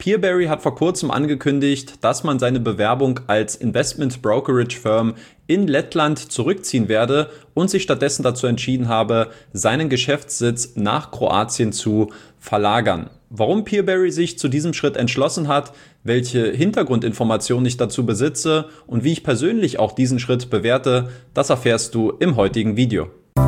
Peerberry hat vor kurzem angekündigt, dass man seine Bewerbung als Investment Brokerage Firm in Lettland zurückziehen werde und sich stattdessen dazu entschieden habe, seinen Geschäftssitz nach Kroatien zu verlagern. Warum Peerberry sich zu diesem Schritt entschlossen hat, welche Hintergrundinformationen ich dazu besitze und wie ich persönlich auch diesen Schritt bewerte, das erfährst du im heutigen Video.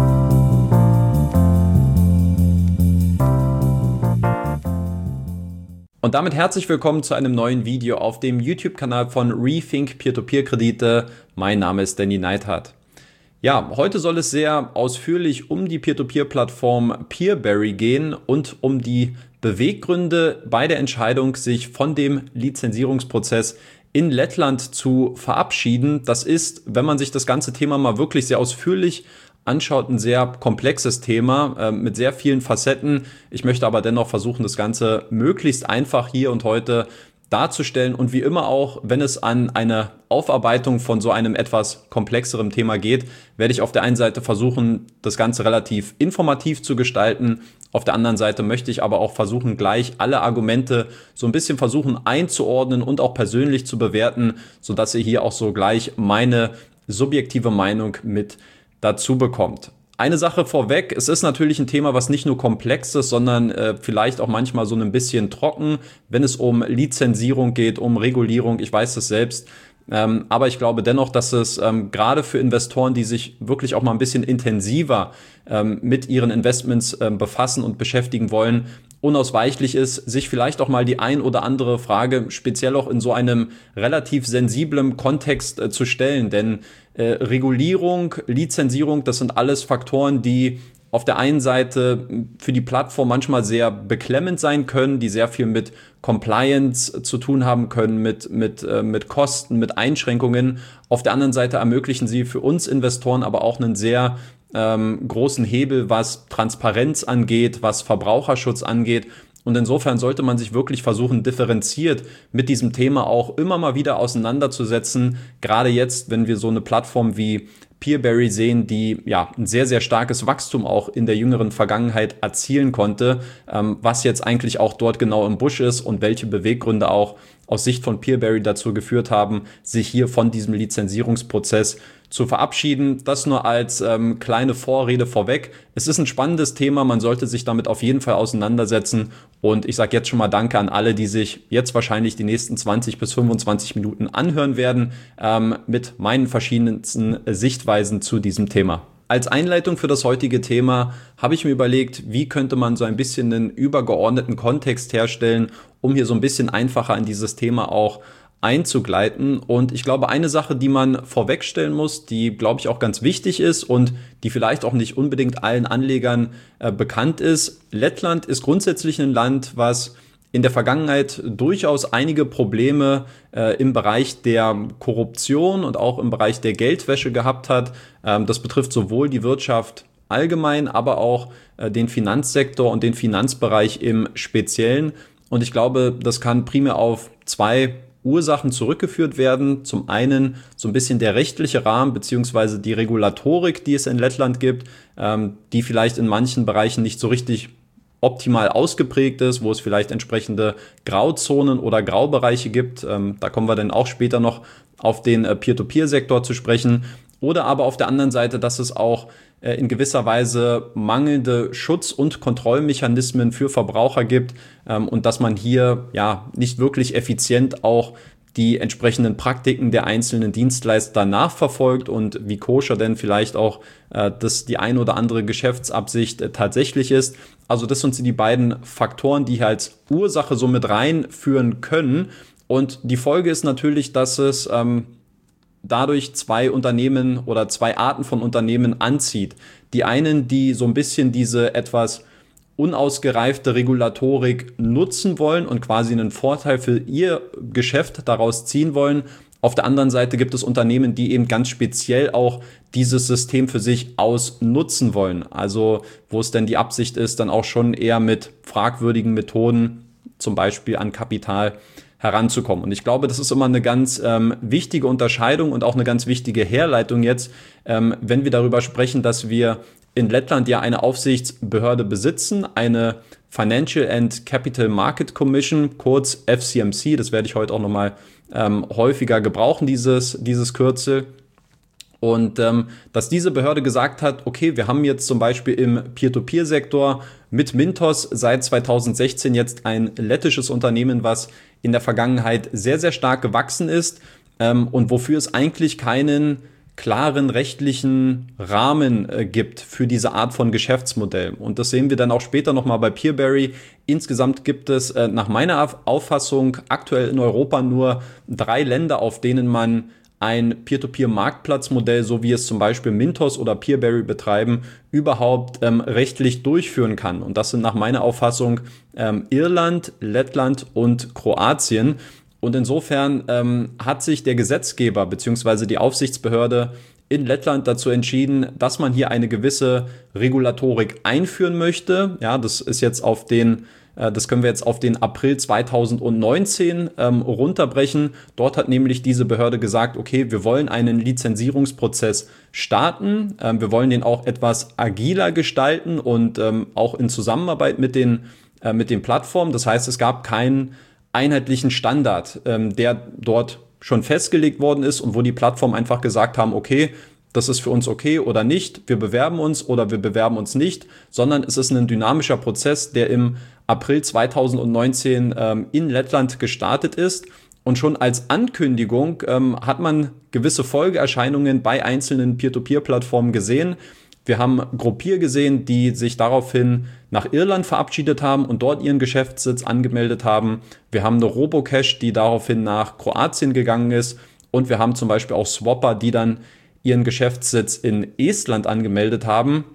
Und damit herzlich willkommen zu einem neuen Video auf dem YouTube-Kanal von Rethink Peer-to-Peer-Kredite. Mein Name ist Danny Neithardt. Ja, heute soll es sehr ausführlich um die Peer-to-Peer-Plattform Peerberry gehen und um die Beweggründe bei der Entscheidung, sich von dem Lizenzierungsprozess in Lettland zu verabschieden. Das ist, wenn man sich das ganze Thema mal wirklich sehr ausführlich anschaut, ein sehr komplexes Thema mit sehr vielen Facetten. Ich möchte aber dennoch versuchen, das Ganze möglichst einfach hier und heute darzustellen und wie immer auch, wenn es an eine Aufarbeitung von so einem etwas komplexeren Thema geht, werde ich auf der einen Seite versuchen, das Ganze relativ informativ zu gestalten. Auf der anderen Seite möchte ich aber auch versuchen, gleich alle Argumente so ein bisschen versuchen einzuordnen und auch persönlich zu bewerten, sodass ihr hier auch so gleich meine subjektive Meinung mit dazu bekommt. Eine Sache vorweg, es ist natürlich ein Thema, was nicht nur komplex ist, sondern vielleicht auch manchmal so ein bisschen trocken, wenn es um Lizenzierung geht, um Regulierung, ich weiß das selbst. Aber ich glaube dennoch, dass es gerade für Investoren, die sich wirklich auch mal ein bisschen intensiver mit ihren Investments befassen und beschäftigen wollen, unausweichlich ist, sich vielleicht auch mal die ein oder andere Frage speziell auch in so einem relativ sensiblen Kontext zu stellen. Denn Regulierung, Lizenzierung, das sind alles Faktoren, die auf der einen Seite für die Plattform manchmal sehr beklemmend sein können, die sehr viel mit Compliance zu tun haben können, mit Kosten, mit Einschränkungen. Auf der anderen Seite ermöglichen sie für uns Investoren aber auch einen sehr großen Hebel, was Transparenz angeht, was Verbraucherschutz angeht. Und insofern sollte man sich wirklich versuchen, differenziert mit diesem Thema auch immer mal wieder auseinanderzusetzen. Gerade jetzt, wenn wir so eine Plattform wie Peerberry sehen, die ja ein sehr, sehr starkes Wachstum auch in der jüngeren Vergangenheit erzielen konnte, was jetzt eigentlich auch dort genau im Busch ist und welche Beweggründe auch aus Sicht von Peerberry dazu geführt haben, sich hier von diesem Lizenzierungsprozess zu verabschieden. Das nur als kleine Vorrede vorweg. Es ist ein spannendes Thema, man sollte sich damit auf jeden Fall auseinandersetzen und ich sage jetzt schon mal Danke an alle, die sich jetzt wahrscheinlich die nächsten 20 bis 25 Minuten anhören werden mit meinen verschiedensten Sichtweisen zu diesem Thema. Als Einleitung für das heutige Thema habe ich mir überlegt, wie könnte man so ein bisschen einen übergeordneten Kontext herstellen, um hier so ein bisschen einfacher in dieses Thema auch einzugleiten. Und ich glaube, eine Sache, die man vorwegstellen muss, die, glaube ich, auch ganz wichtig ist und die vielleicht auch nicht unbedingt allen Anlegern bekannt ist. Lettland ist grundsätzlich ein Land, was in der Vergangenheit durchaus einige Probleme im Bereich der Korruption und auch im Bereich der Geldwäsche gehabt hat. Das betrifft sowohl die Wirtschaft allgemein, aber auch den Finanzsektor und den Finanzbereich im Speziellen. Und ich glaube, das kann primär auf zwei Ursachen zurückgeführt werden. Zum einen so ein bisschen der rechtliche Rahmen beziehungsweise die Regulatorik, die es in Lettland gibt, die vielleicht in manchen Bereichen nicht so richtig optimal ausgeprägt ist, wo es vielleicht entsprechende Grauzonen oder Graubereiche gibt. Da kommen wir dann auch später noch auf den Peer-to-Peer-Sektor zu sprechen. Oder aber auf der anderen Seite, dass es auch in gewisser Weise mangelnde Schutz- und Kontrollmechanismen für Verbraucher gibt und dass man hier ja nicht wirklich effizient auch die entsprechenden Praktiken der einzelnen Dienstleister nachverfolgt und wie koscher denn vielleicht auch die ein oder andere Geschäftsabsicht tatsächlich ist. Also das sind die beiden Faktoren, die hier als Ursache so mit reinführen können. Und die Folge ist natürlich, dass es dadurch zwei Unternehmen oder zwei Arten von Unternehmen anzieht. Die einen, die so ein bisschen diese etwas unausgereifte Regulatorik nutzen wollen und quasi einen Vorteil für ihr Geschäft daraus ziehen wollen. Auf der anderen Seite gibt es Unternehmen, die eben ganz speziell auch dieses System für sich ausnutzen wollen. Also wo es denn die Absicht ist, dann auch schon eher mit fragwürdigen Methoden, zum Beispiel an Kapital, heranzukommen. Und ich glaube, das ist immer eine ganz wichtige Unterscheidung und auch eine ganz wichtige Herleitung jetzt, wenn wir darüber sprechen, dass wir in Lettland ja eine Aufsichtsbehörde besitzen, eine Financial and Capital Market Commission, kurz FCMC. Das werde ich heute auch nochmal häufiger gebrauchen, dieses Kürzel. Und dass diese Behörde gesagt hat, okay, wir haben jetzt zum Beispiel im Peer-to-Peer-Sektor mit Mintos seit 2016 jetzt ein lettisches Unternehmen, was in der Vergangenheit sehr, sehr stark gewachsen ist und wofür es eigentlich keinen klaren rechtlichen Rahmen gibt für diese Art von Geschäftsmodell. Und das sehen wir dann auch später nochmal bei Peerberry. Insgesamt gibt es nach meiner Auffassung aktuell in Europa nur 3 Länder, auf denen man ein Peer-to-Peer-Marktplatzmodell, so wie es zum Beispiel Mintos oder Peerberry betreiben, überhaupt rechtlich durchführen kann. Und das sind nach meiner Auffassung Irland, Lettland und Kroatien. Und insofern hat sich der Gesetzgeber bzw. die Aufsichtsbehörde in Lettland dazu entschieden, dass man hier eine gewisse Regulatorik einführen möchte. Ja, das können wir jetzt auf den April 2019 runterbrechen. Dort hat nämlich diese Behörde gesagt, okay, wir wollen einen Lizenzierungsprozess starten. Wir wollen den auch etwas agiler gestalten und auch in Zusammenarbeit mit den Plattformen. Das heißt, es gab keinen einheitlichen Standard, der dort schon festgelegt worden ist und wo die Plattformen einfach gesagt haben, okay, das ist für uns okay oder nicht, wir bewerben uns oder wir bewerben uns nicht, sondern es ist ein dynamischer Prozess, der im April 2019 in Lettland gestartet ist. Und schon als Ankündigung hat man gewisse Folgeerscheinungen bei einzelnen Peer-to-Peer-Plattformen gesehen. Wir haben Gruppier gesehen, die sich daraufhin nach Irland verabschiedet haben und dort ihren Geschäftssitz angemeldet haben. Wir haben eine Robocash, die daraufhin nach Kroatien gegangen ist. Und wir haben zum Beispiel auch Swapper, die dann ihren Geschäftssitz in Estland angemeldet haben.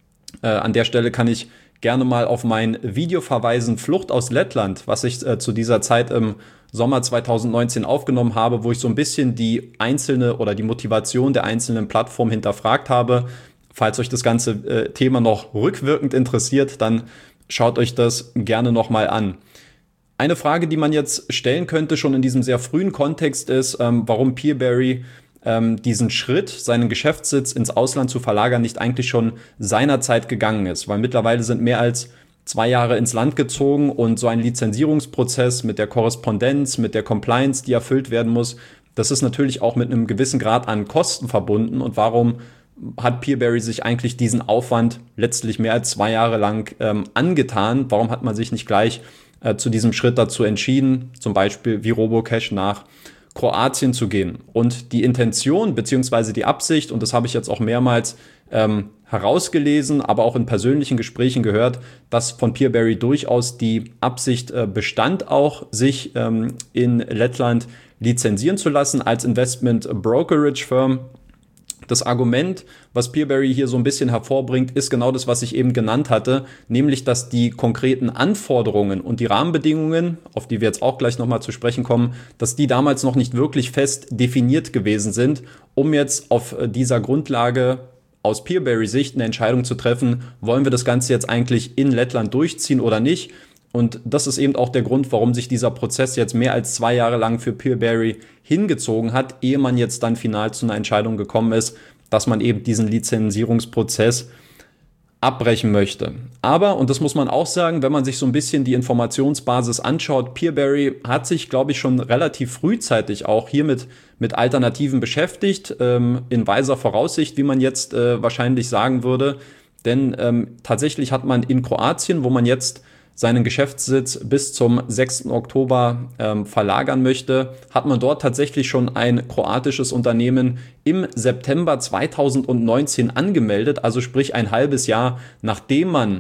An der Stelle kann ich gerne mal auf mein Video verweisen, Flucht aus Lettland, was ich zu dieser Zeit im Sommer 2019 aufgenommen habe, wo ich so ein bisschen die einzelne oder die Motivation der einzelnen Plattformen hinterfragt habe. Falls euch das ganze Thema noch rückwirkend interessiert, dann schaut euch das gerne nochmal an. Eine Frage, die man jetzt stellen könnte, schon in diesem sehr frühen Kontext ist, warum Peerberry diesen Schritt, seinen Geschäftssitz ins Ausland zu verlagern, nicht eigentlich schon seinerzeit gegangen ist. Weil mittlerweile sind mehr als 2 Jahre ins Land gezogen und so ein Lizenzierungsprozess mit der Korrespondenz, mit der Compliance, die erfüllt werden muss, das ist natürlich auch mit einem gewissen Grad an Kosten verbunden. Und warum hat Peerberry sich eigentlich diesen Aufwand letztlich mehr als 2 Jahre lang angetan? Warum hat man sich nicht gleich zu diesem Schritt dazu entschieden, zum Beispiel wie Robocash nach Kroatien zu gehen? Und die Intention bzw. die Absicht, und das habe ich jetzt auch mehrmals herausgelesen, aber auch in persönlichen Gesprächen gehört, dass von Peerberry durchaus die Absicht bestand, auch sich in Lettland lizenzieren zu lassen als Investment Brokerage Firm. Das Argument, was Peerberry hier so ein bisschen hervorbringt, ist genau das, was ich eben genannt hatte, nämlich, dass die konkreten Anforderungen und die Rahmenbedingungen, auf die wir jetzt auch gleich nochmal zu sprechen kommen, dass die damals noch nicht wirklich fest definiert gewesen sind, um jetzt auf dieser Grundlage aus Peerberry-Sicht eine Entscheidung zu treffen, wollen wir das Ganze jetzt eigentlich in Lettland durchziehen oder nicht. Und das ist eben auch der Grund, warum sich dieser Prozess jetzt mehr als 2 Jahre lang für Peerberry hingezogen hat, ehe man jetzt dann final zu einer Entscheidung gekommen ist, dass man eben diesen Lizenzierungsprozess abbrechen möchte. Aber, und das muss man auch sagen, wenn man sich so ein bisschen die Informationsbasis anschaut, Peerberry hat sich, glaube ich, schon relativ frühzeitig auch hier mit Alternativen beschäftigt, in weiser Voraussicht, wie man jetzt wahrscheinlich sagen würde. Denn tatsächlich hat man in Kroatien, wo man jetzt seinen Geschäftssitz bis zum 6. Oktober verlagern möchte, hat man dort tatsächlich schon ein kroatisches Unternehmen im September 2019 angemeldet, also sprich ein halbes Jahr, nachdem man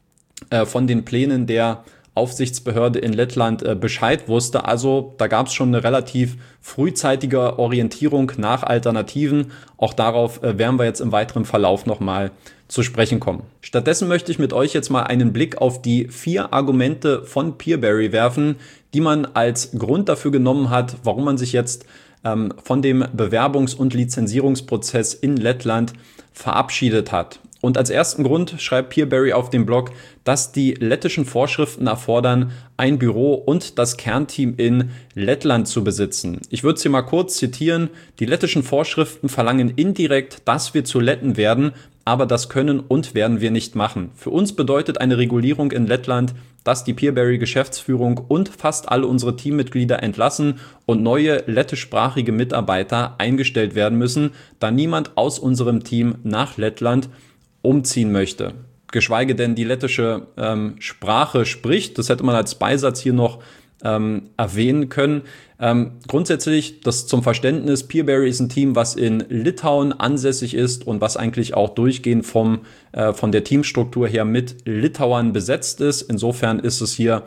von den Plänen der Aufsichtsbehörde in Lettland Bescheid wusste. Also da gab es schon eine relativ frühzeitige Orientierung nach Alternativen. Auch darauf werden wir jetzt im weiteren Verlauf nochmal zu sprechen kommen. Stattdessen möchte ich mit euch jetzt mal einen Blick auf die 4 Argumente von Peerberry werfen, die man als Grund dafür genommen hat, warum man sich jetzt von dem Bewerbungs- und Lizenzierungsprozess in Lettland verabschiedet hat. Und als ersten Grund schreibt Peerberry auf dem Blog, dass die lettischen Vorschriften erfordern, ein Büro und das Kernteam in Lettland zu besitzen. Ich würde es hier mal kurz zitieren. Die lettischen Vorschriften verlangen indirekt, dass wir zu Letten werden, aber das können und werden wir nicht machen. Für uns bedeutet eine Regulierung in Lettland, dass die Peerberry-Geschäftsführung und fast alle unsere Teammitglieder entlassen und neue lettischsprachige Mitarbeiter eingestellt werden müssen, da niemand aus unserem Team nach Lettland umziehen möchte. Geschweige denn die lettische Sprache spricht. Das hätte man als Beisatz hier noch erwähnen können. Grundsätzlich, das zum Verständnis, Peerberry ist ein Team, was in Litauen ansässig ist und was eigentlich auch durchgehend von der Teamstruktur her mit Litauern besetzt ist. Insofern ist es hier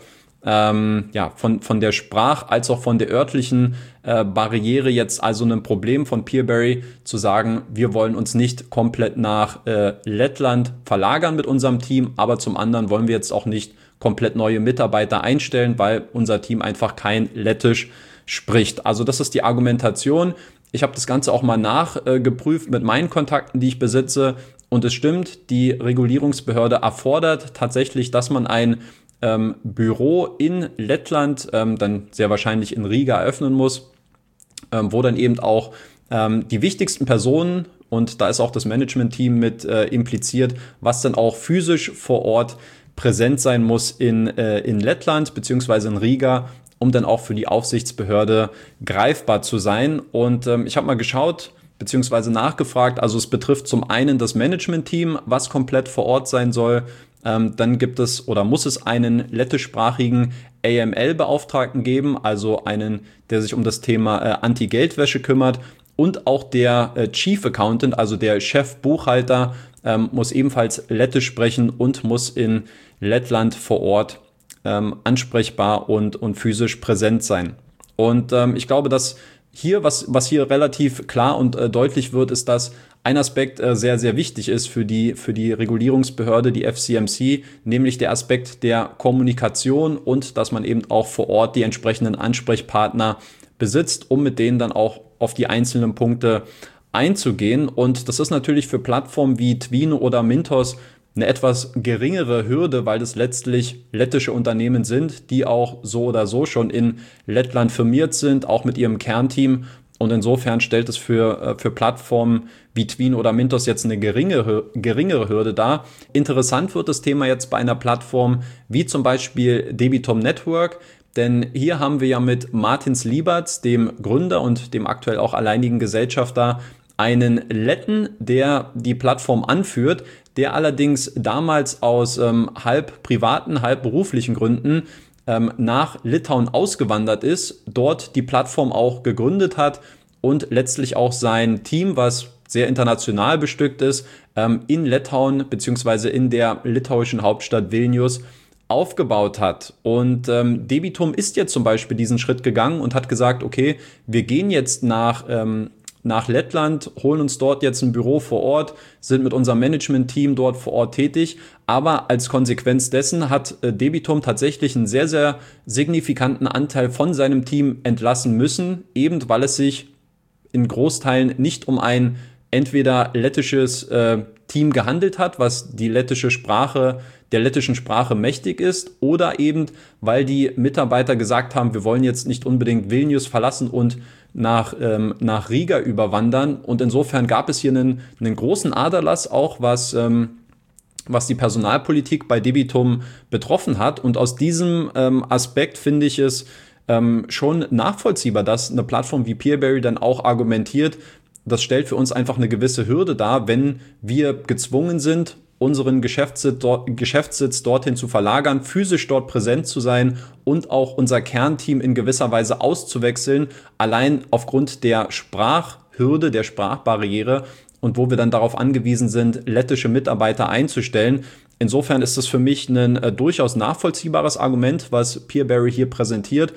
von der als auch von der örtlichen Barriere jetzt also ein Problem von Peerberry zu sagen, wir wollen uns nicht komplett nach Lettland verlagern mit unserem Team, aber zum anderen wollen wir jetzt auch nicht komplett neue Mitarbeiter einstellen, weil unser Team einfach kein Lettisch spricht. Also das ist die Argumentation. Ich habe das Ganze auch mal nachgeprüft mit meinen Kontakten, die ich besitze. Und es stimmt, die Regulierungsbehörde erfordert tatsächlich, dass man ein Büro in Lettland, dann sehr wahrscheinlich in Riga, eröffnen muss, wo dann eben auch die wichtigsten Personen, und da ist auch das Management-Team mit impliziert, was dann auch physisch vor Ort präsent sein muss in Lettland bzw. in Riga, um dann auch für die Aufsichtsbehörde greifbar zu sein. Und ich habe mal geschaut bzw. nachgefragt, also es betrifft zum einen das Management-Team, was komplett vor Ort sein soll. Dann gibt es oder muss es einen lettischsprachigen AML-Beauftragten geben, also einen, der sich um das Thema Anti-Geldwäsche kümmert. Und auch der Chief Accountant, also der Chefbuchhalter, muss ebenfalls Lettisch sprechen und muss in Lettland vor Ort ansprechbar und physisch präsent sein. Und ich glaube, dass hier, was hier relativ klar und deutlich wird, ist, dass ein Aspekt sehr, sehr wichtig ist für die Regulierungsbehörde, die FCMC, nämlich der Aspekt der Kommunikation und dass man eben auch vor Ort die entsprechenden Ansprechpartner besitzt, um mit denen dann auch auf die einzelnen Punkte einzugehen. Und das ist natürlich für Plattformen wie Twino oder Mintos eine etwas geringere Hürde, weil das letztlich lettische Unternehmen sind, die auch so oder so schon in Lettland firmiert sind, auch mit ihrem Kernteam. Und insofern stellt es für Plattformen wie Twino oder Mintos jetzt eine geringere Hürde dar. Interessant wird das Thema jetzt bei einer Plattform wie zum Beispiel Debitum Network, denn hier haben wir ja mit Martins Lieberts, dem Gründer und dem aktuell auch alleinigen Gesellschafter, einen Letten, der die Plattform anführt, der allerdings damals aus halb privaten, halb beruflichen Gründen nach Litauen ausgewandert ist, dort die Plattform auch gegründet hat und letztlich auch sein Team, was sehr international bestückt ist, in Litauen bzw. in der litauischen Hauptstadt Vilnius aufgebaut hat. Und Debitum ist jetzt zum Beispiel diesen Schritt gegangen und hat gesagt, okay, wir gehen jetzt nach Lettland, holen uns dort jetzt ein Büro vor Ort, sind mit unserem Management-Team dort vor Ort tätig. Aber als Konsequenz dessen hat Debitum tatsächlich einen sehr, sehr signifikanten Anteil von seinem Team entlassen müssen, eben weil es sich in Großteilen nicht um ein entweder lettisches Team gehandelt hat, was die lettische Sprache, der lettischen Sprache mächtig ist, oder eben, weil die Mitarbeiter gesagt haben, wir wollen jetzt nicht unbedingt Vilnius verlassen und nach Riga überwandern. Und insofern gab es hier einen großen Aderlass auch, was die Personalpolitik bei Debitum betroffen hat. Und aus diesem Aspekt finde ich es schon nachvollziehbar, dass eine Plattform wie Peerberry dann auch argumentiert, das stellt für uns einfach eine gewisse Hürde dar, wenn wir gezwungen sind, unseren Geschäftssitz dorthin zu verlagern, physisch dort präsent zu sein und auch unser Kernteam in gewisser Weise auszuwechseln, allein aufgrund der Sprachhürde, der Sprachbarriere und wo wir dann darauf angewiesen sind, lettische Mitarbeiter einzustellen. Insofern ist es für mich ein durchaus nachvollziehbares Argument, was Peerberry hier präsentiert,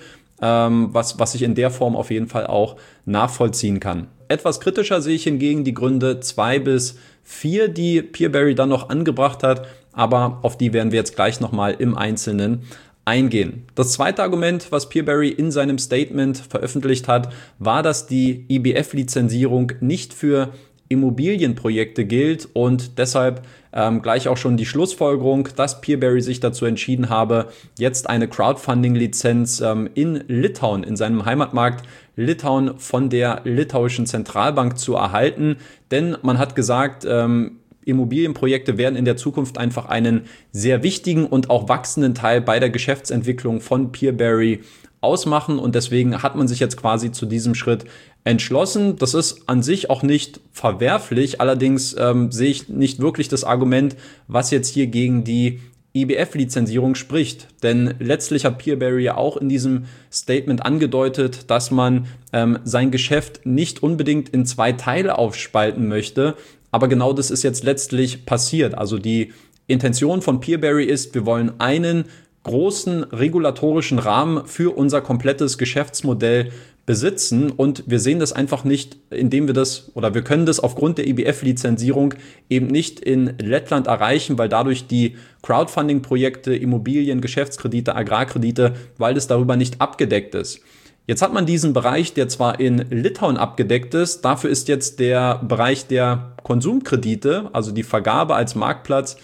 was ich in der Form auf jeden Fall auch nachvollziehen kann. Etwas kritischer sehe ich hingegen die Gründe 2 bis 4, die Peerberry dann noch angebracht hat, aber auf die werden wir jetzt gleich nochmal im Einzelnen eingehen. Das zweite Argument, was Peerberry in seinem Statement veröffentlicht hat, war, dass die IBF-Lizenzierung nicht für Immobilienprojekte gilt und deshalb gleich auch schon die Schlussfolgerung, dass Peerberry sich dazu entschieden habe, jetzt eine Crowdfunding-Lizenz in Litauen, in seinem Heimatmarkt Litauen von der litauischen Zentralbank zu erhalten. Denn man hat gesagt, Immobilienprojekte werden in der Zukunft einfach einen sehr wichtigen und auch wachsenden Teil bei der Geschäftsentwicklung von Peerberry ausmachen und deswegen hat man sich jetzt quasi zu diesem Schritt entschlossen. Das ist an sich auch nicht verwerflich, allerdings sehe ich nicht wirklich das Argument, was jetzt hier gegen die IBF-Lizenzierung spricht. Denn letztlich hat Peerberry ja auch in diesem Statement angedeutet, dass man sein Geschäft nicht unbedingt in 2 Teile aufspalten möchte, aber genau das ist jetzt letztlich passiert. Also die Intention von Peerberry ist, wir wollen einen großen regulatorischen Rahmen für unser komplettes Geschäftsmodell besitzen und wir sehen das einfach nicht, indem wir das oder wir können das aufgrund der IBF-Lizenzierung eben nicht in Lettland erreichen, weil dadurch die Crowdfunding-Projekte, Immobilien, Geschäftskredite, Agrarkredite, weil das darüber nicht abgedeckt ist. Jetzt hat man diesen Bereich, der zwar in Litauen abgedeckt ist, dafür ist jetzt der Bereich der Konsumkredite, also die Vergabe als Marktplatz,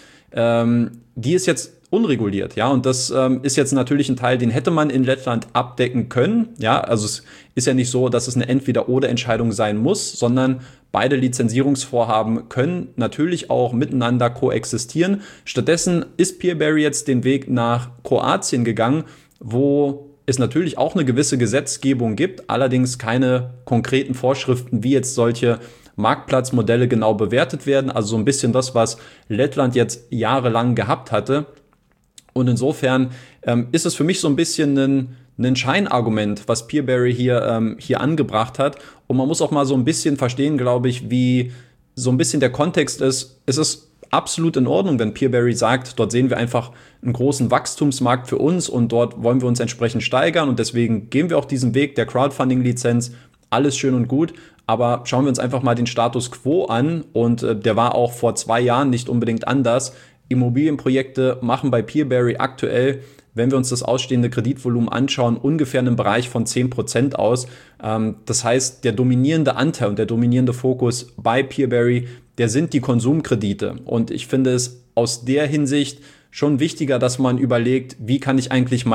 die ist jetzt unreguliert, ja, und das ist jetzt natürlich ein Teil, den hätte man in Lettland abdecken können, ja, also es ist ja nicht so, dass es eine Entweder-oder-Entscheidung sein muss, sondern beide Lizenzierungsvorhaben können natürlich auch miteinander koexistieren. Stattdessen ist Peerberry jetzt den Weg nach Kroatien gegangen, wo es natürlich auch eine gewisse Gesetzgebung gibt, allerdings keine konkreten Vorschriften, wie jetzt solche Marktplatzmodelle genau bewertet werden, also so ein bisschen das, was Lettland jetzt jahrelang gehabt hatte. Und insofern ist es für mich so ein bisschen ein Scheinargument, was Peerberry hier angebracht hat. Und man muss auch mal so ein bisschen verstehen, glaube ich, wie so ein bisschen der Kontext ist. Es ist absolut in Ordnung, wenn Peerberry sagt, dort sehen wir einfach einen großen Wachstumsmarkt für uns und dort wollen wir uns entsprechend steigern und deswegen gehen wir auch diesen Weg der Crowdfunding-Lizenz. Alles schön und gut, aber schauen wir uns einfach mal den Status quo an und der war auch vor 2 Jahren nicht unbedingt anders. Immobilienprojekte machen bei Peerberry aktuell, wenn wir uns das ausstehende Kreditvolumen anschauen, ungefähr einen Bereich von 10% aus. Das heißt, der dominierende Anteil und der dominierende Fokus bei Peerberry, der sind die Konsumkredite. Und ich finde es aus der Hinsicht schon wichtiger, dass man überlegt, wie kann ich eigentlich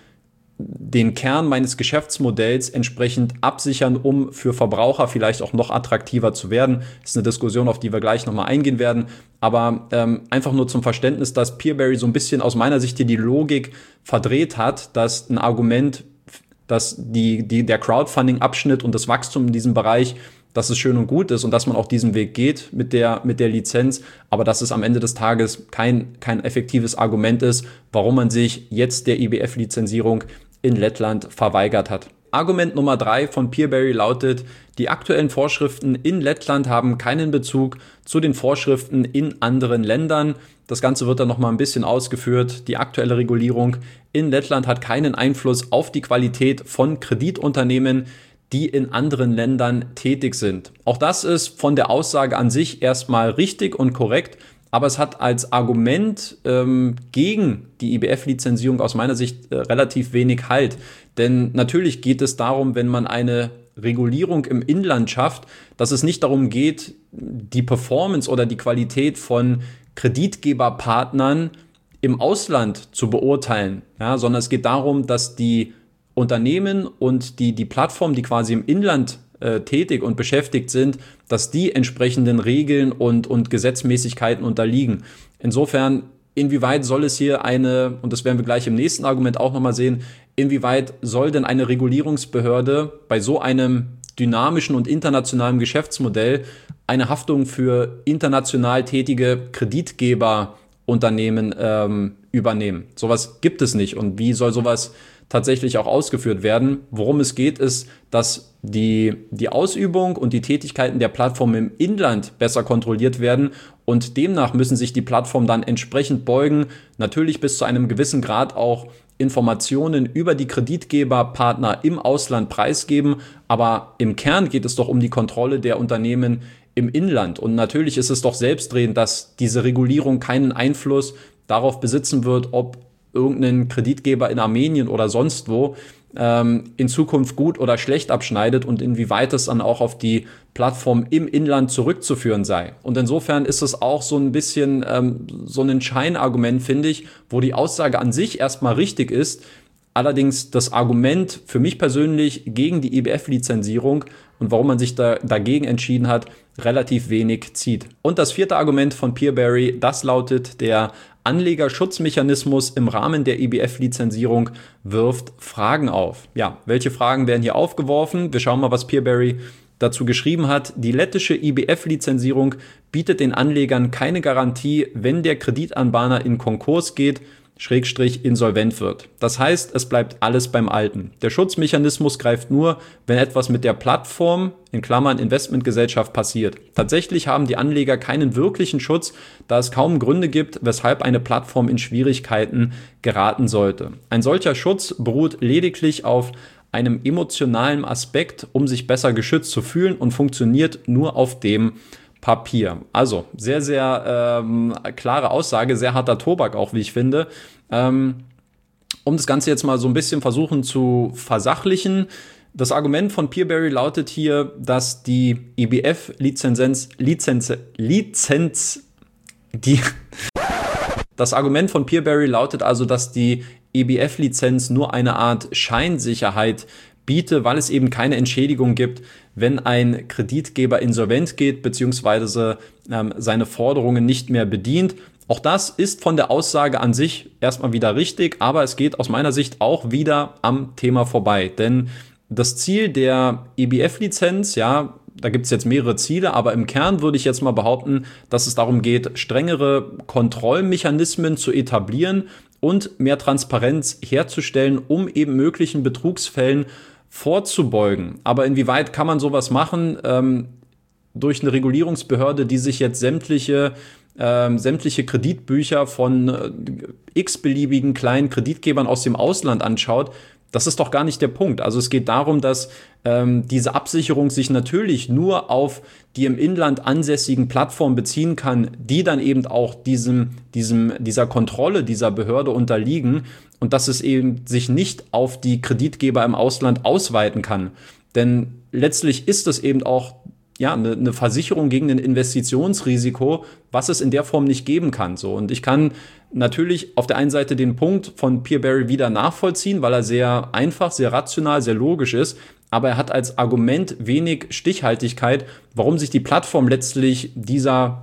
den Kern meines Geschäftsmodells entsprechend absichern, um für Verbraucher vielleicht auch noch attraktiver zu werden. Das ist eine Diskussion, auf die wir gleich nochmal eingehen werden. Aber einfach nur zum Verständnis, dass Peerberry so ein bisschen aus meiner Sicht hier die Logik verdreht hat, dass ein Argument, dass der Crowdfunding-Abschnitt und das Wachstum in diesem Bereich, dass es schön und gut ist und dass man auch diesen Weg geht mit der Lizenz, aber dass es am Ende des Tages kein effektives Argument ist, warum man sich jetzt der IBF-Lizenzierung in Lettland verweigert hat. Argument Nummer 3 von Peerberry lautet, die aktuellen Vorschriften in Lettland haben keinen Bezug zu den Vorschriften in anderen Ländern. Das Ganze wird dann nochmal ein bisschen ausgeführt. Die aktuelle Regulierung in Lettland hat keinen Einfluss auf die Qualität von Kreditunternehmen, die in anderen Ländern tätig sind. Auch das ist von der Aussage an sich erstmal richtig und korrekt, aber es hat als Argument gegen die IBF-Lizenzierung aus meiner Sicht relativ wenig Halt. Denn natürlich geht es darum, wenn man eine Regulierung im Inland schafft, dass es nicht darum geht, die Performance oder die Qualität von Kreditgeberpartnern im Ausland zu beurteilen, ja, sondern es geht darum, dass die Unternehmen und die Plattformen, die quasi im Inland tätig und beschäftigt sind, dass die entsprechenden Regeln und Gesetzmäßigkeiten unterliegen. Insofern, inwieweit soll es hier und das werden wir gleich im nächsten Argument auch nochmal sehen, inwieweit soll denn eine Regulierungsbehörde bei so einem dynamischen und internationalen Geschäftsmodell eine Haftung für international tätige Kreditgeberunternehmen übernehmen? Sowas gibt es nicht. Und wie soll sowas tatsächlich auch ausgeführt werden? Worum es geht, ist, dass die Ausübung und die Tätigkeiten der Plattform im Inland besser kontrolliert werden und demnach müssen sich die Plattformen dann entsprechend beugen, natürlich bis zu einem gewissen Grad auch Informationen über die Kreditgeberpartner im Ausland preisgeben, aber im Kern geht es doch um die Kontrolle der Unternehmen im Inland und natürlich ist es doch selbstredend, dass diese Regulierung keinen Einfluss darauf besitzen wird, ob irgendein Kreditgeber in Armenien oder sonst wo in Zukunft gut oder schlecht abschneidet und inwieweit es dann auch auf die Plattform im Inland zurückzuführen sei. Und insofern ist es auch so ein bisschen so ein Scheinargument, finde ich, wo die Aussage an sich erstmal richtig ist, Allerdings das Argument für mich persönlich gegen die IBF-Lizenzierung und warum man sich dagegen entschieden hat, relativ wenig zieht. Und das vierte Argument von Peerberry, das lautet, der Anlegerschutzmechanismus im Rahmen der IBF-Lizenzierung wirft Fragen auf. Ja, welche Fragen werden hier aufgeworfen? Wir schauen mal, was Peerberry dazu geschrieben hat. Die lettische IBF-Lizenzierung bietet den Anlegern keine Garantie, wenn der Kreditanbahner in Konkurs geht, Schrägstrich insolvent wird. Das heißt, es bleibt alles beim Alten. Der Schutzmechanismus greift nur, wenn etwas mit der Plattform, in Klammern Investmentgesellschaft, passiert. Tatsächlich haben die Anleger keinen wirklichen Schutz, da es kaum Gründe gibt, weshalb eine Plattform in Schwierigkeiten geraten sollte. Ein solcher Schutz beruht lediglich auf einem emotionalen Aspekt, um sich besser geschützt zu fühlen und funktioniert nur auf dem Papier. Also sehr, sehr klare Aussage, sehr harter Tobak auch, wie ich finde. Um das Ganze jetzt mal so ein bisschen versuchen zu versachlichen. Das Argument von Peerberry lautet hier, dass die Das Argument von Peerberry lautet also, dass die IBF-Lizenz nur eine Art Scheinsicherheit biete, weil es eben keine Entschädigung gibt, wenn ein Kreditgeber insolvent geht bzw. Seine Forderungen nicht mehr bedient. Auch das ist von der Aussage an sich erstmal wieder richtig, aber es geht aus meiner Sicht auch wieder am Thema vorbei. Denn das Ziel der IBF-Lizenz, ja, da gibt es jetzt mehrere Ziele, aber im Kern würde ich jetzt mal behaupten, dass es darum geht, strengere Kontrollmechanismen zu etablieren und mehr Transparenz herzustellen, um eben möglichen Betrugsfällen vorzubeugen. Aber inwieweit kann man sowas machen durch eine Regulierungsbehörde, die sich jetzt sämtliche Kreditbücher von x-beliebigen kleinen Kreditgebern aus dem Ausland anschaut? Das ist doch gar nicht der Punkt. Also es geht darum, dass diese Absicherung sich natürlich nur auf die im Inland ansässigen Plattformen beziehen kann, die dann eben auch dieser Kontrolle dieser Behörde unterliegen und dass es eben sich nicht auf die Kreditgeber im Ausland ausweiten kann. Denn letztlich ist es eben auch eine Versicherung gegen ein Investitionsrisiko, was es in der Form nicht geben kann. So. Und ich kann natürlich auf der einen Seite den Punkt von Peerberry wieder nachvollziehen, weil er sehr einfach, sehr rational, sehr logisch ist. Aber er hat als Argument wenig Stichhaltigkeit, warum sich die Plattform letztlich dieser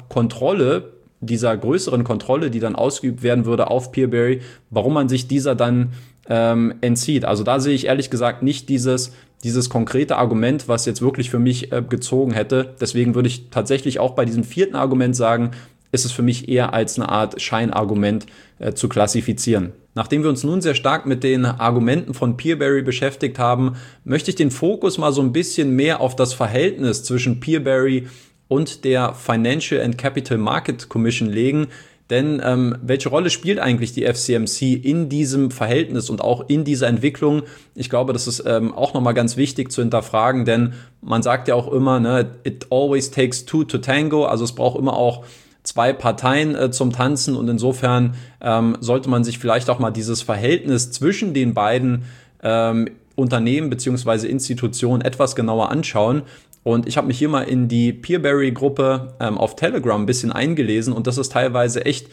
größeren Kontrolle, die dann ausgeübt werden würde auf Peerberry, warum man sich dieser dann entzieht. Also da sehe ich ehrlich gesagt nicht dieses konkrete Argument, was jetzt wirklich für mich gezogen hätte. Deswegen würde ich tatsächlich auch bei diesem vierten Argument sagen, ist es für mich eher als eine Art Scheinargument zu klassifizieren. Nachdem wir uns nun sehr stark mit den Argumenten von Peerberry beschäftigt haben, möchte ich den Fokus mal so ein bisschen mehr auf das Verhältnis zwischen Peerberry und der Financial and Capital Market Commission legen. Denn welche Rolle spielt eigentlich die FCMC in diesem Verhältnis und auch in dieser Entwicklung? Ich glaube, das ist auch nochmal ganz wichtig zu hinterfragen, denn man sagt ja auch immer, ne, it always takes two to tango, also es braucht immer auch zwei Parteien zum Tanzen und insofern sollte man sich vielleicht auch mal dieses Verhältnis zwischen den beiden Unternehmen bzw. Institutionen etwas genauer anschauen. Und ich habe mich hier mal in die Peerberry-Gruppe auf Telegram ein bisschen eingelesen und das ist teilweise echt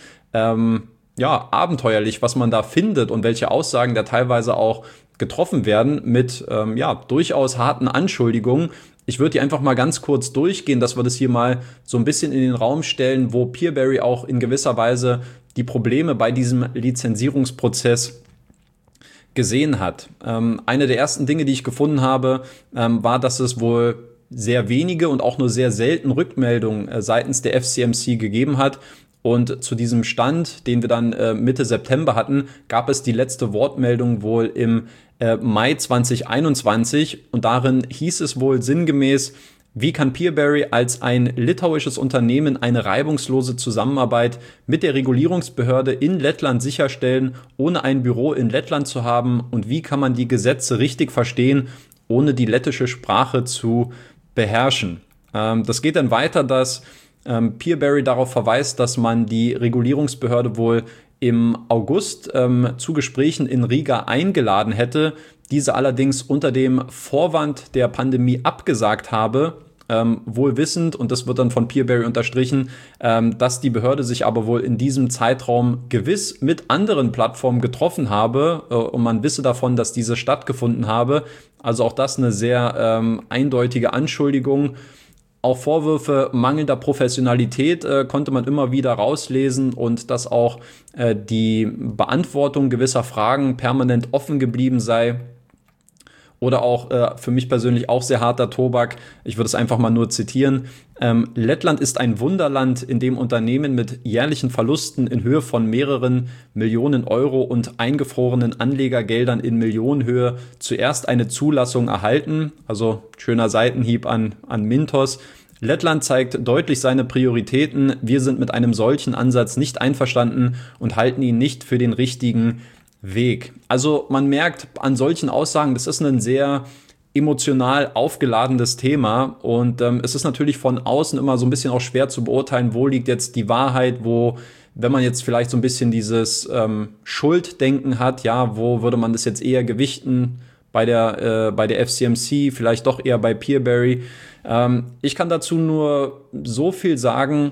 abenteuerlich, was man da findet und welche Aussagen da teilweise auch getroffen werden mit durchaus harten Anschuldigungen. Ich würde die einfach mal ganz kurz durchgehen, dass wir das hier mal so ein bisschen in den Raum stellen, wo Peerberry auch in gewisser Weise die Probleme bei diesem Lizenzierungsprozess gesehen hat. Eine der ersten Dinge, die ich gefunden habe, war, dass es wohl sehr wenige und auch nur sehr selten Rückmeldungen seitens der FCMC gegeben hat. Und zu diesem Stand, den wir dann Mitte September hatten, gab es die letzte Wortmeldung wohl im Mai 2021. Und darin hieß es wohl sinngemäß, wie kann Peerberry als ein litauisches Unternehmen eine reibungslose Zusammenarbeit mit der Regulierungsbehörde in Lettland sicherstellen, ohne ein Büro in Lettland zu haben? Und wie kann man die Gesetze richtig verstehen, ohne die lettische Sprache zu beherrschen? Das geht dann weiter, dass Peerberry darauf verweist, dass man die Regulierungsbehörde wohl im August zu Gesprächen in Riga eingeladen hätte, diese allerdings unter dem Vorwand der Pandemie abgesagt habe wohl wissend, und das wird dann von Peerberry unterstrichen, dass die Behörde sich aber wohl in diesem Zeitraum gewiss mit anderen Plattformen getroffen habe und man wisse davon, dass diese stattgefunden habe. Also auch das eine sehr eindeutige Anschuldigung. Auch Vorwürfe mangelnder Professionalität konnte man immer wieder rauslesen und dass auch die Beantwortung gewisser Fragen permanent offen geblieben sei. Oder auch für mich persönlich auch sehr harter Tobak. Ich würde es einfach mal nur zitieren. Lettland ist ein Wunderland, in dem Unternehmen mit jährlichen Verlusten in Höhe von mehreren Millionen Euro und eingefrorenen Anlegergeldern in Millionenhöhe zuerst eine Zulassung erhalten. Also schöner Seitenhieb an Mintos. Lettland zeigt deutlich seine Prioritäten. Wir sind mit einem solchen Ansatz nicht einverstanden und halten ihn nicht für den richtigen Weg. Also man merkt an solchen Aussagen, das ist ein sehr emotional aufgeladenes Thema und es ist natürlich von außen immer so ein bisschen auch schwer zu beurteilen, wo liegt jetzt die Wahrheit, wo, wenn man jetzt vielleicht so ein bisschen dieses Schulddenken hat, ja, wo würde man das jetzt eher gewichten, bei der FCMC, vielleicht doch eher bei Peerberry. Ich kann dazu nur so viel sagen.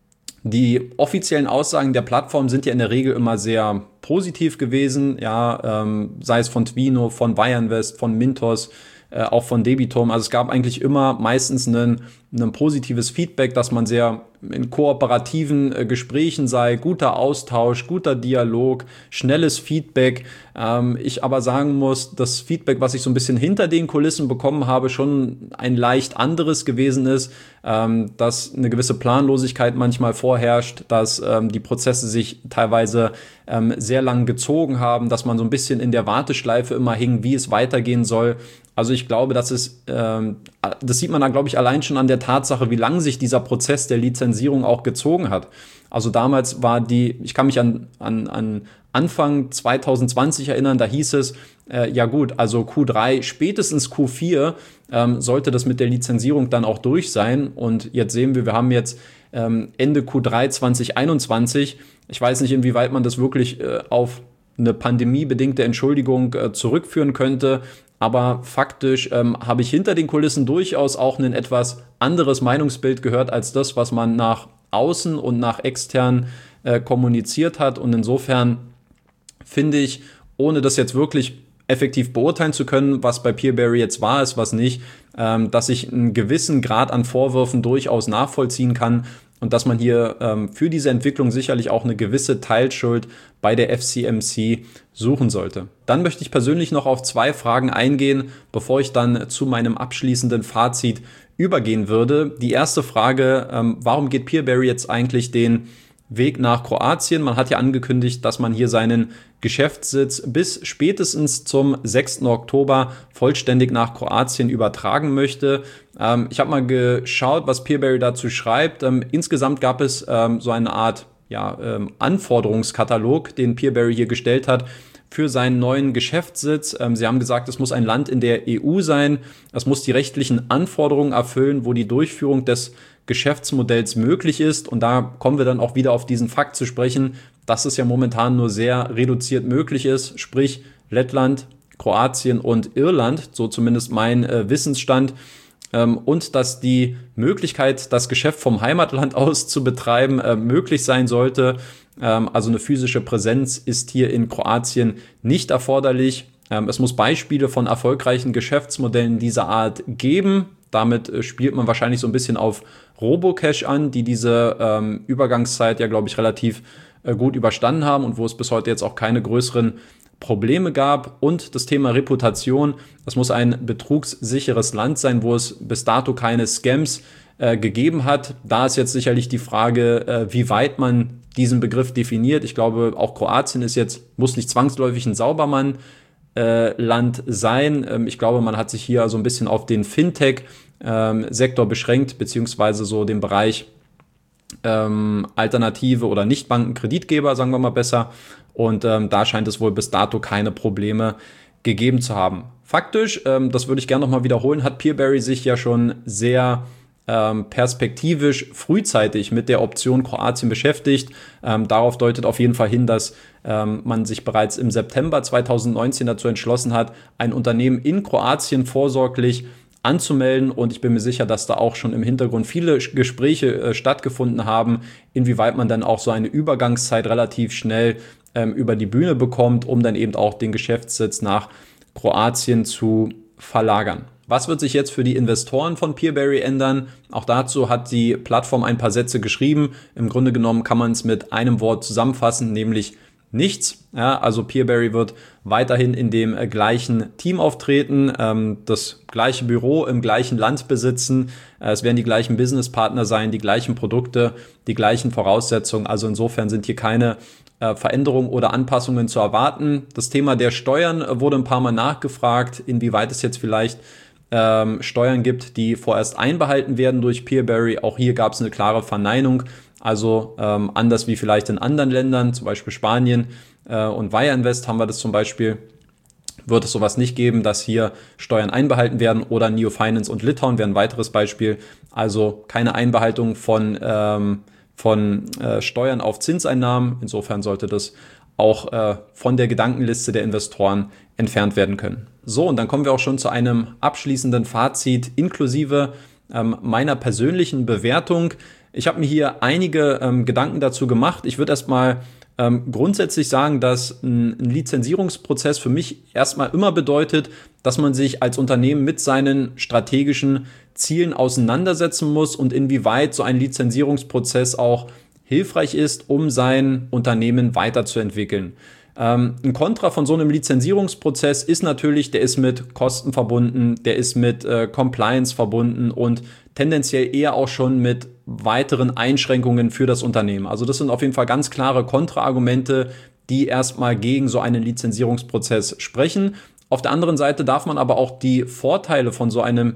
Die offiziellen Aussagen der Plattform sind ja in der Regel immer sehr positiv gewesen, ja, sei es von Twino, von Wireinvest, von Mintos, auch von Debitum. Also es gab eigentlich immer meistens ein positives Feedback, dass man sehr in kooperativen Gesprächen sei, guter Austausch, guter Dialog, schnelles Feedback. Ich aber sagen muss, das Feedback, was ich so ein bisschen hinter den Kulissen bekommen habe, schon ein leicht anderes gewesen ist, dass eine gewisse Planlosigkeit manchmal vorherrscht, dass die Prozesse sich teilweise sehr lang gezogen haben, dass man so ein bisschen in der Warteschleife immer hing, wie es weitergehen soll. Also ich glaube, das sieht man da, glaube ich, allein schon an der Tatsache, wie lange sich dieser Prozess der Lizenzierung auch gezogen hat. Also damals ich kann mich an Anfang 2020 erinnern, da hieß es, ja gut, also Q3, spätestens Q4 sollte das mit der Lizenzierung dann auch durch sein. Und jetzt sehen wir haben jetzt Ende Q3 2021. Ich weiß nicht, inwieweit man das wirklich auf eine pandemiebedingte Entschuldigung zurückführen könnte. Aber faktisch habe ich hinter den Kulissen durchaus auch ein etwas anderes Meinungsbild gehört als das, was man nach außen und nach extern kommuniziert hat. Und insofern finde ich, ohne das jetzt wirklich effektiv beurteilen zu können, was bei Peerberry jetzt wahr ist, was nicht, dass ich einen gewissen Grad an Vorwürfen durchaus nachvollziehen kann und dass man hier für diese Entwicklung sicherlich auch eine gewisse Teilschuld bei der FCMC suchen sollte. Dann möchte ich persönlich noch auf 2 Fragen eingehen, bevor ich dann zu meinem abschließenden Fazit übergehen würde. Die erste Frage, warum geht Peerberry jetzt eigentlich den Weg nach Kroatien? Man hat ja angekündigt, dass man hier seinen Geschäftssitz bis spätestens zum 6. Oktober vollständig nach Kroatien übertragen möchte. Ich habe mal geschaut, was Peerberry dazu schreibt. Insgesamt gab es so eine Art Anforderungskatalog, den Peerberry hier gestellt hat für seinen neuen Geschäftssitz. Sie haben gesagt, es muss ein Land in der EU sein. Es muss die rechtlichen Anforderungen erfüllen, wo die Durchführung des Geschäftsmodells möglich ist. Und da kommen wir dann auch wieder auf diesen Fakt zu sprechen, dass es ja momentan nur sehr reduziert möglich ist. Sprich Lettland, Kroatien und Irland, so zumindest mein Wissensstand. Und dass die Möglichkeit, das Geschäft vom Heimatland aus zu betreiben, möglich sein sollte. Also eine physische Präsenz ist hier in Kroatien nicht erforderlich. Es muss Beispiele von erfolgreichen Geschäftsmodellen dieser Art geben. Damit spielt man wahrscheinlich so ein bisschen auf Robocash an, die diese Übergangszeit ja, glaube ich, relativ gut überstanden haben und wo es bis heute jetzt auch keine größeren Probleme gab. Und das Thema Reputation, das muss ein betrugssicheres Land sein, wo es bis dato keine Scams gegeben hat. Da ist jetzt sicherlich die Frage, wie weit man diesen Begriff definiert. Ich glaube, auch Kroatien muss nicht zwangsläufig ein Saubermann-Land sein. Ich glaube, man hat sich hier so ein bisschen auf den Fintech-Sektor beschränkt, beziehungsweise so den Bereich Alternative oder Nichtbankenkreditgeber, sagen wir mal besser. Und da scheint es wohl bis dato keine Probleme gegeben zu haben. Faktisch, das würde ich gerne nochmal wiederholen, hat Peerberry sich ja schon sehr perspektivisch frühzeitig mit der Option Kroatien beschäftigt. Darauf deutet auf jeden Fall hin, dass man sich bereits im September 2019 dazu entschlossen hat, ein Unternehmen in Kroatien vorsorglich anzumelden. Und ich bin mir sicher, dass da auch schon im Hintergrund viele Gespräche stattgefunden haben, inwieweit man dann auch so eine Übergangszeit relativ schnell über die Bühne bekommt, um dann eben auch den Geschäftssitz nach Kroatien zu verlagern. Was wird sich jetzt für die Investoren von Peerberry ändern? Auch dazu hat die Plattform ein paar Sätze geschrieben. Im Grunde genommen kann man es mit einem Wort zusammenfassen, nämlich nichts. Ja, also Peerberry wird weiterhin in dem gleichen Team auftreten, das gleiche Büro im gleichen Land besitzen. Es werden die gleichen Businesspartner sein, die gleichen Produkte, die gleichen Voraussetzungen. Also insofern sind hier keine Veränderungen oder Anpassungen zu erwarten. Das Thema der Steuern wurde ein paar Mal nachgefragt, inwieweit es jetzt vielleicht Steuern gibt, die vorerst einbehalten werden durch Peerberry. Auch hier gab es eine klare Verneinung. Also anders wie vielleicht in anderen Ländern, zum Beispiel Spanien und Wire Invest haben wir das zum Beispiel, wird es sowas nicht geben, dass hier Steuern einbehalten werden, oder Neo Finance und Litauen wären ein weiteres Beispiel. Also keine Einbehaltung von Steuern auf Zinseinnahmen. Insofern sollte das auch von der Gedankenliste der Investoren entfernt werden können. So, und dann kommen wir auch schon zu einem abschließenden Fazit inklusive meiner persönlichen Bewertung. Ich habe mir hier einige Gedanken dazu gemacht. Ich würde erstmal grundsätzlich sagen, dass ein Lizenzierungsprozess für mich erstmal immer bedeutet, dass man sich als Unternehmen mit seinen strategischen Zielen auseinandersetzen muss und inwieweit so ein Lizenzierungsprozess auch hilfreich ist, um sein Unternehmen weiterzuentwickeln. Ein Kontra von so einem Lizenzierungsprozess ist natürlich, der ist mit Kosten verbunden, der ist mit Compliance verbunden und tendenziell eher auch schon mit weiteren Einschränkungen für das Unternehmen. Also das sind auf jeden Fall ganz klare Kontraargumente, die erstmal gegen so einen Lizenzierungsprozess sprechen. Auf der anderen Seite darf man aber auch die Vorteile von so einem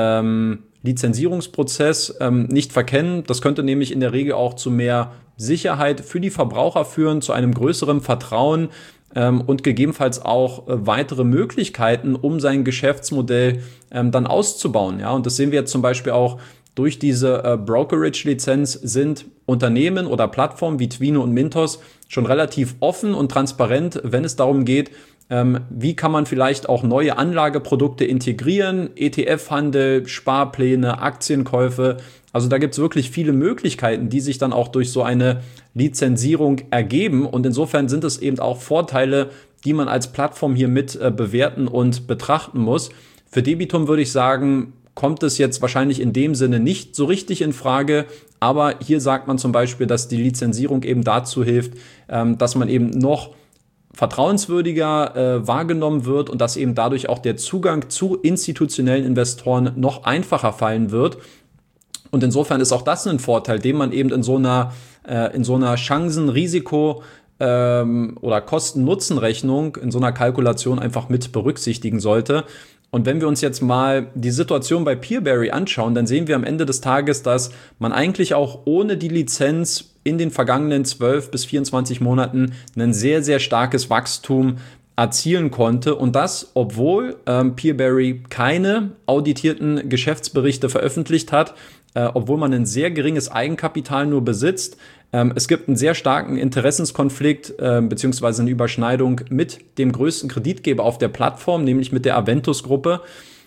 Lizenzierungsprozess nicht verkennen. Das könnte nämlich in der Regel auch zu mehr Sicherheit für die Verbraucher führen, zu einem größeren Vertrauen und gegebenenfalls auch weitere Möglichkeiten, um sein Geschäftsmodell dann auszubauen. Ja, und das sehen wir jetzt zum Beispiel auch durch diese Brokerage-Lizenz sind Unternehmen oder Plattformen wie Twino und Mintos schon relativ offen und transparent, wenn es darum geht, wie kann man vielleicht auch neue Anlageprodukte integrieren, ETF-Handel, Sparpläne, Aktienkäufe. Also da gibt es wirklich viele Möglichkeiten, die sich dann auch durch so eine Lizenzierung ergeben. Und insofern sind es eben auch Vorteile, die man als Plattform hier mit bewerten und betrachten muss. Für Debitum würde ich sagen, kommt es jetzt wahrscheinlich in dem Sinne nicht so richtig in Frage. Aber hier sagt man zum Beispiel, dass die Lizenzierung eben dazu hilft, dass man eben noch vertrauenswürdiger wahrgenommen wird und dass eben dadurch auch der Zugang zu institutionellen Investoren noch einfacher fallen wird. Und insofern ist auch das ein Vorteil, den man eben in so einer Chancen-Risiko- oder Kosten-Nutzen-Rechnung, in so einer Kalkulation einfach mit berücksichtigen sollte. Und wenn wir uns jetzt mal die Situation bei Peerberry anschauen, dann sehen wir am Ende des Tages, dass man eigentlich auch ohne die Lizenz in den vergangenen 12 bis 24 Monaten ein sehr, sehr starkes Wachstum erzielen konnte. Und das, obwohl Peerberry keine auditierten Geschäftsberichte veröffentlicht hat, obwohl man ein sehr geringes Eigenkapital nur besitzt. Es gibt einen sehr starken Interessenskonflikt beziehungsweise eine Überschneidung mit dem größten Kreditgeber auf der Plattform, nämlich mit der Aventus-Gruppe.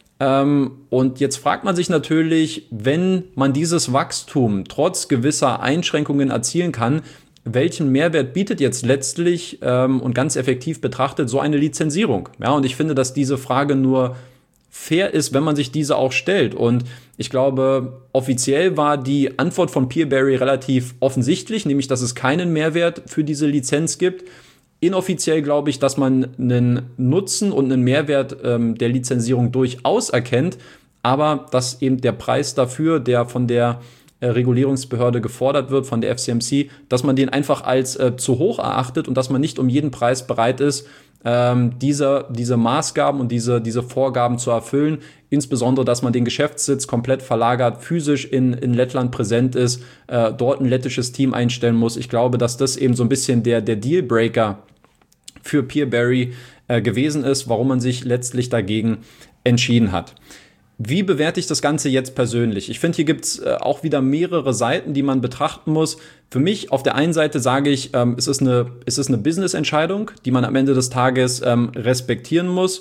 Und jetzt fragt man sich natürlich, wenn man dieses Wachstum trotz gewisser Einschränkungen erzielen kann, welchen Mehrwert bietet jetzt letztlich und ganz effektiv betrachtet so eine Lizenzierung? Ja, und ich finde, dass diese Frage nur fair ist, wenn man sich diese auch stellt. Und ich glaube, offiziell war die Antwort von Peerberry relativ offensichtlich, nämlich, dass es keinen Mehrwert für diese Lizenz gibt. Inoffiziell glaube ich, dass man einen Nutzen und einen Mehrwert der Lizenzierung durchaus erkennt, aber dass eben der Preis dafür, der von der Regulierungsbehörde gefordert wird, von der FCMC, dass man den einfach als zu hoch erachtet und dass man nicht um jeden Preis bereit ist, diese Maßgaben und diese Vorgaben zu erfüllen. Insbesondere, dass man den Geschäftssitz komplett verlagert, physisch in Lettland präsent ist, dort ein lettisches Team einstellen muss. Ich glaube, dass das eben so ein bisschen der Dealbreaker für Peerberry gewesen ist, warum man sich letztlich dagegen entschieden hat. Wie bewerte ich das Ganze jetzt persönlich? Ich finde, hier gibt es auch wieder mehrere Seiten, die man betrachten muss. Für mich auf der einen Seite sage ich, es ist eine Business-Entscheidung, die man am Ende des Tages respektieren muss.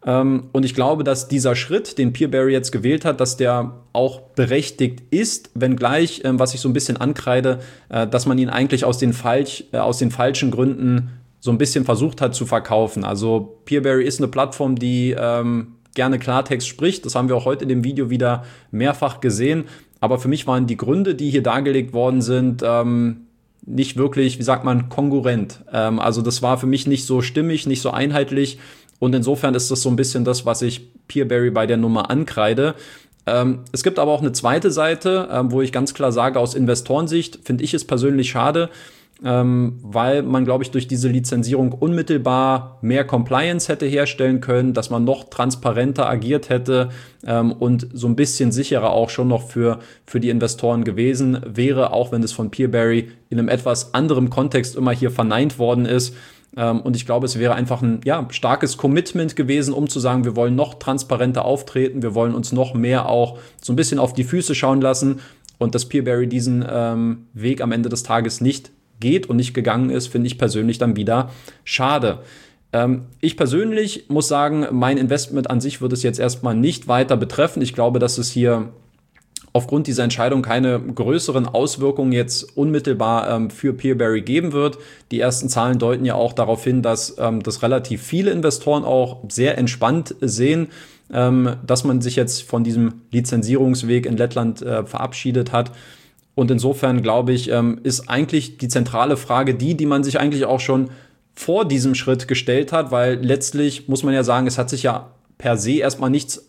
Und ich glaube, dass dieser Schritt, den Peerberry jetzt gewählt hat, dass der auch berechtigt ist, wenngleich, was ich so ein bisschen ankreide, dass man ihn eigentlich aus den falschen Gründen so ein bisschen versucht hat zu verkaufen. Also Peerberry ist eine Plattform, die gerne Klartext spricht. Das haben wir auch heute in dem Video wieder mehrfach gesehen. Aber für mich waren die Gründe, die hier dargelegt worden sind, nicht wirklich, wie sagt man, kongruent. Also das war für mich nicht so stimmig, nicht so einheitlich. Und insofern ist das so ein bisschen das, was ich Peerberry bei der Nummer ankreide. Es gibt aber auch eine zweite Seite, wo ich ganz klar sage, aus Investorensicht finde ich es persönlich schade, weil man, glaube ich, durch diese Lizenzierung unmittelbar mehr Compliance hätte herstellen können, dass man noch transparenter agiert hätte und so ein bisschen sicherer auch schon noch für die Investoren gewesen wäre, auch wenn es von Peerberry in einem etwas anderen Kontext immer hier verneint worden ist. Und ich glaube, es wäre einfach ein starkes Commitment gewesen, um zu sagen, wir wollen noch transparenter auftreten, wir wollen uns noch mehr auch so ein bisschen auf die Füße schauen lassen. Und dass Peerberry diesen Weg am Ende des Tages nicht geht und nicht gegangen ist, finde ich persönlich dann wieder schade. Ich persönlich muss sagen, mein Investment an sich wird es jetzt erstmal nicht weiter betreffen. Ich glaube, dass es hier aufgrund dieser Entscheidung keine größeren Auswirkungen jetzt unmittelbar für Peerberry geben wird. Die ersten Zahlen deuten ja auch darauf hin, dass das relativ viele Investoren auch sehr entspannt sehen, dass man sich jetzt von diesem Lizenzierungsweg in Lettland verabschiedet hat. Und insofern, glaube ich, ist eigentlich die zentrale Frage die man sich eigentlich auch schon vor diesem Schritt gestellt hat, weil letztlich muss man ja sagen, es hat sich ja per se erstmal nichts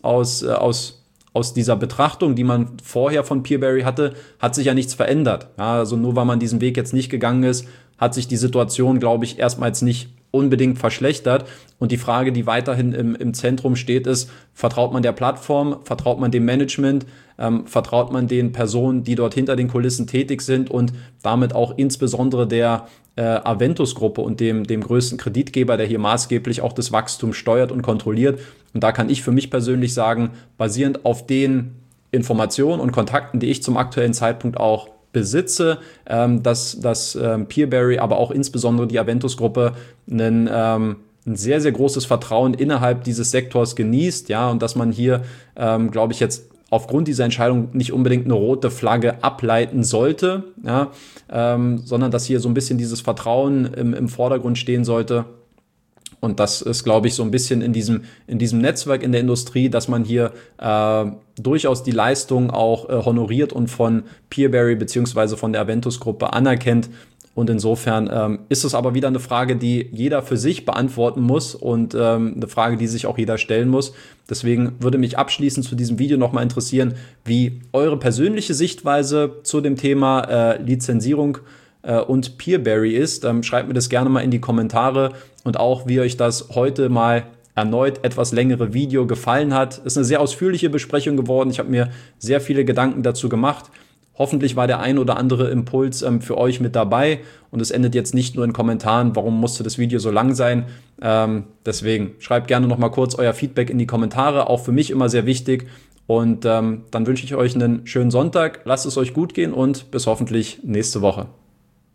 aus dieser Betrachtung, die man vorher von Peerberry hatte, hat sich ja nichts verändert. Ja, also nur weil man diesen Weg jetzt nicht gegangen ist, hat sich die Situation, glaube ich, erstmals nicht unbedingt verschlechtert. Und die Frage, die weiterhin im Zentrum steht, ist, vertraut man der Plattform, vertraut man dem Management, vertraut man den Personen, die dort hinter den Kulissen tätig sind und damit auch insbesondere der Aventus-Gruppe und dem größten Kreditgeber, der hier maßgeblich auch das Wachstum steuert und kontrolliert. Und da kann ich für mich persönlich sagen, basierend auf den Informationen und Kontakten, die ich zum aktuellen Zeitpunkt auch besitze, dass Peerberry, aber auch insbesondere die Aventus-Gruppe ein sehr, sehr großes Vertrauen innerhalb dieses Sektors genießt, ja, und dass man hier, glaube ich, jetzt aufgrund dieser Entscheidung nicht unbedingt eine rote Flagge ableiten sollte, ja, sondern dass hier so ein bisschen dieses Vertrauen im Vordergrund stehen sollte. Und das ist, glaube ich, so ein bisschen in diesem Netzwerk in der Industrie, dass man hier durchaus die Leistung auch honoriert und von Peerberry beziehungsweise von der Aventus-Gruppe anerkennt. Und insofern ist es aber wieder eine Frage, die jeder für sich beantworten muss und eine Frage, die sich auch jeder stellen muss. Deswegen würde mich abschließend zu diesem Video nochmal interessieren, wie eure persönliche Sichtweise zu dem Thema Lizenzierung und Peerberry ist. Schreibt mir das gerne mal in die Kommentare und auch, wie euch das heute mal erneut etwas längere Video gefallen hat. Ist eine sehr ausführliche Besprechung geworden. Ich habe mir sehr viele Gedanken dazu gemacht. Hoffentlich war der ein oder andere Impuls für euch mit dabei und es endet jetzt nicht nur in Kommentaren, warum musste das Video so lang sein. Deswegen schreibt gerne noch mal kurz euer Feedback in die Kommentare, auch für mich immer sehr wichtig. Und dann wünsche ich euch einen schönen Sonntag, lasst es euch gut gehen und bis hoffentlich nächste Woche.